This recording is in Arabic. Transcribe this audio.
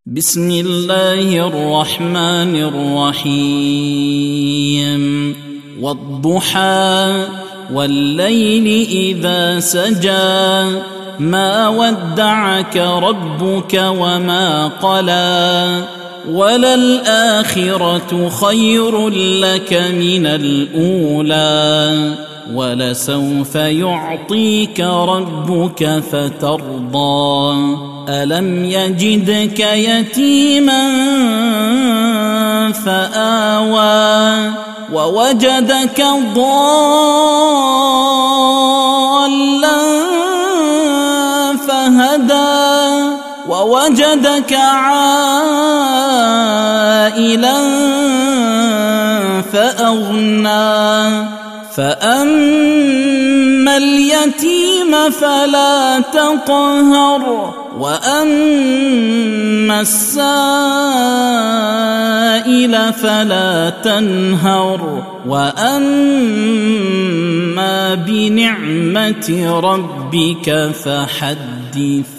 بسم الله الرحمن الرحيم والضحى والليل إذا سجى ما ودعك ربك وما قلى وللآخرة خير لك من الأولى ولسوف يعطيك ربك فترضى ألم يجدك يتيما فآوى ووجدك ضالا فهدى ووجدك عائلا فأغنى فأما اليتيم فلا تقهر وأما السائل فلا تنهر وأما بنعمة ربك فحدث.